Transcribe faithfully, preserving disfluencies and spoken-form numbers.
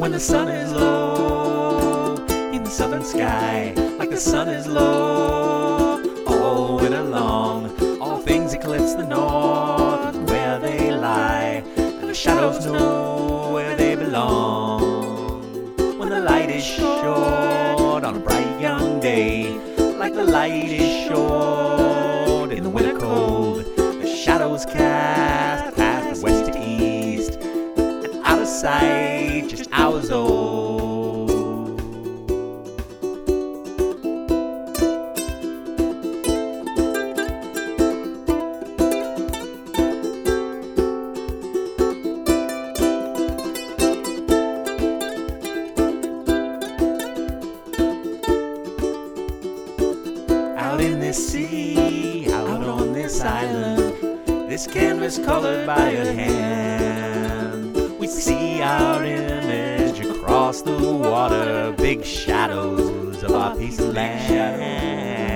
when the sun is low in the southern sky, like the sun is low all winter long. All things eclipse the north where they lie, and the shadows know where they belong. When the light is short on a bright young day, like the light is short in the winter cold, the shadows cast past the west to east, and out of sight, just hours old. Out in this sea, out on this island, this canvas colored by your hand, we see our image across the water, big shadows of our piece of land.